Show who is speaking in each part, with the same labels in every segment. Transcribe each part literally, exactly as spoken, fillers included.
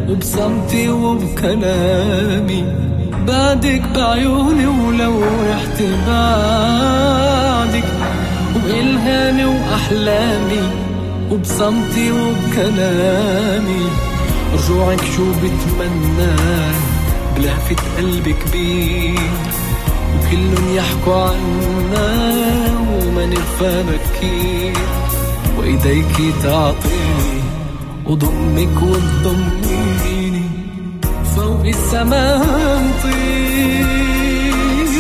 Speaker 1: وبصمتي وبكلامي، بعدك بعيوني ولو رحت بعدك، وبإلهامي وأحلامي، وبصمتي وبكلامي. رجوعك شو بتمنى بلهفة قلب كبير، وكلن يحكوا عنا وما نخفى بكير، وإيديكي تعطيني وضمك وتضميني فوق السماء نطير.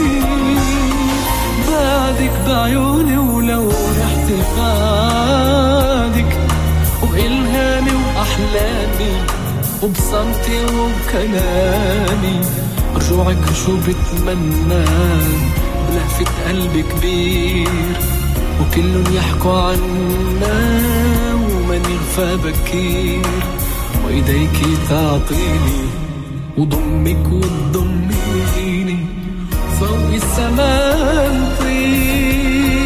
Speaker 1: بعدك بعيوني ولو رحت بعدك، وبإلهامي وأحلامي، وبصمتي وبكلامي. رجوعك شو بتمنى بلهفة قلب كبير، وكلن يحكوا عنا وما نغفى بكير، وإيديكي تعطيني وضمك وتضميني فوق السماء نطير.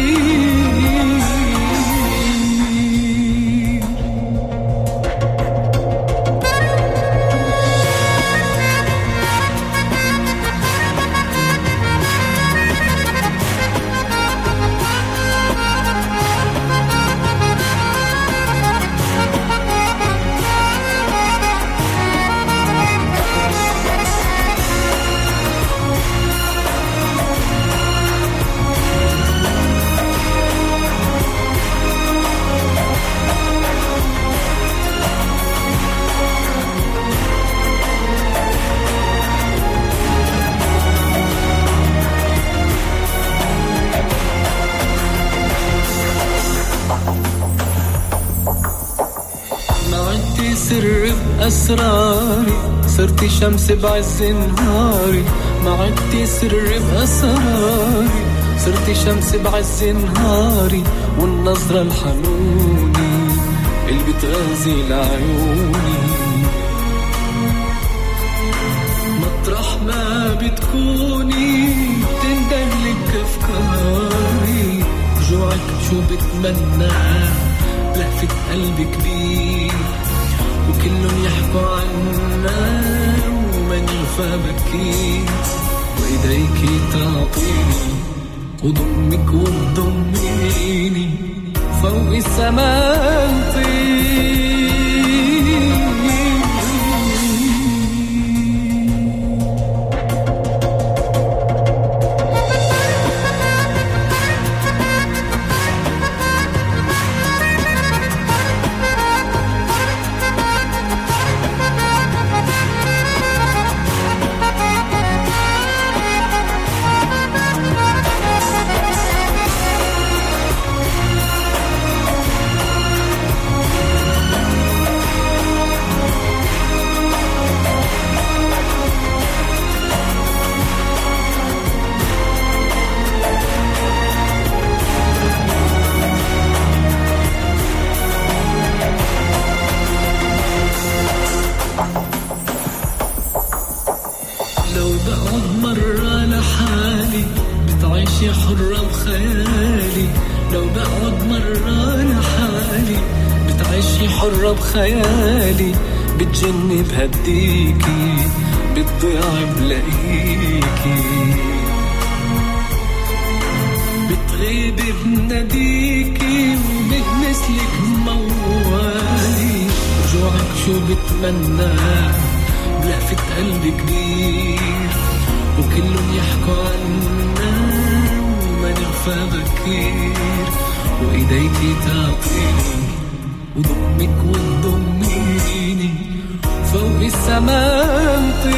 Speaker 1: سر بأسراري، صرتي شمس بعز نهاري. ما عدتي سر بأسراري، صرتي شمس بعز نهاري. والنظرة الحنوني اللي بتغذي لعيوني، مطرح ما بتكوني بتندهلك أفكاري. رجوعك شو بتمنى بلهفة قلب كبير، وكلن يحكوا عنا وما نغفى بكير، وإيديكي تعطيني وضمك وتضميني فوق السماء نطير. بقعد مرة لحالي بتعيشي حرة بخيالي. لو بقعد مرة لحالي بتعيشي حرة بخيالي. بتجني بهديكي بتضيع بلاقيكي، بتغيبي بناديكي وبهمسلك موالي. رجوعك شو بتمنى بلهفة قلب كبير، وكلن يحكوا عنا وما نغفى بكير، وإيديكي تعطيني وضمك وتضميني فوق السماء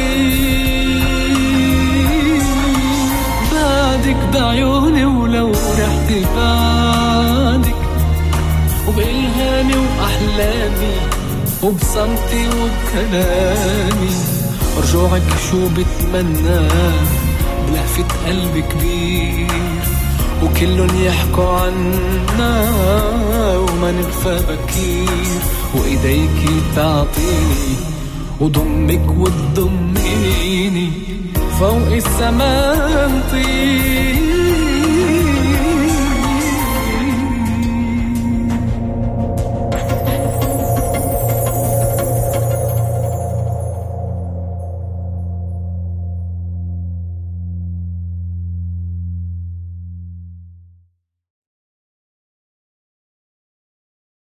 Speaker 1: نطير. بعدك بعيوني ولو رحت بعدك، وبإلهامي وأحلامي، وبصمتي وبكلامي. رجوعك شو بتمنى بلهفة قلب كبير، وكلن يحكوا عنا وما نغفى بكير، وإيديكي تعطيني وضمك وتضميني فوق السماء نطير.